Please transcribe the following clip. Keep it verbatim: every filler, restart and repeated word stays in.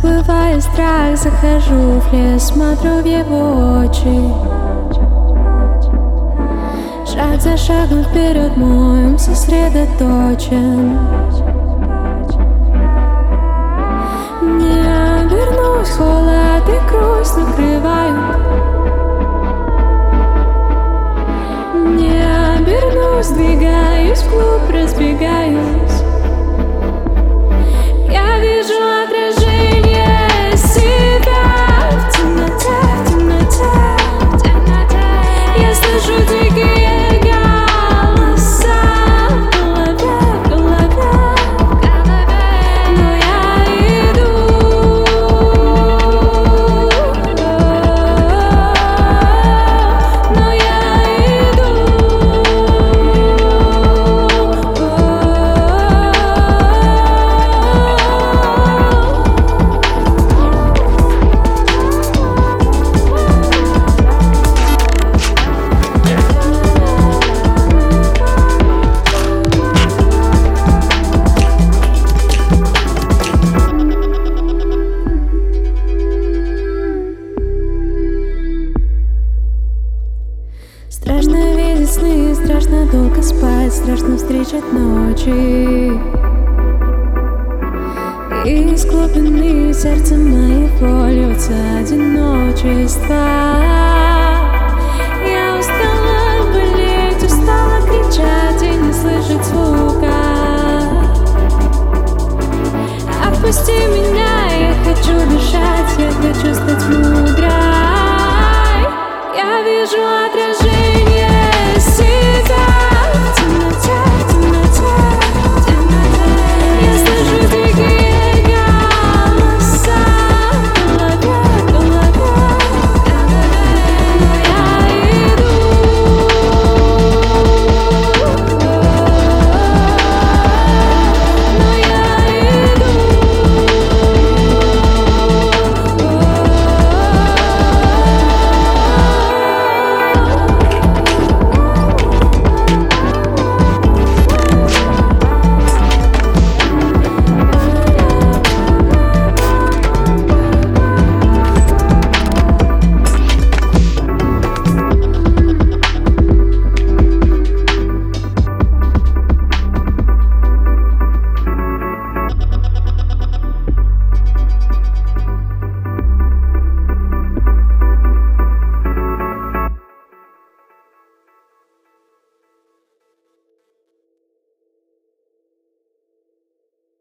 Забывая страх, захожу в лес, смотрю в его очи. Шаг за шагом вперед мой ум сосредоточен. Не обернусь, холод и грусть накрывают. Не обернусь, двигаюсь вглубь, разбегаюсь. Я вижу отражение себя в темноте, в темноте, в темноте. Я слышу дикие голоса в голове, в голове, в голове. Но я иду, но я иду. Страшно видеть сны, страшно долго спать, страшно встречать ночи. Из глубины сердца моего льется одиночество. Я устала болеть, устала кричать и не слышать звука. Отпусти меня.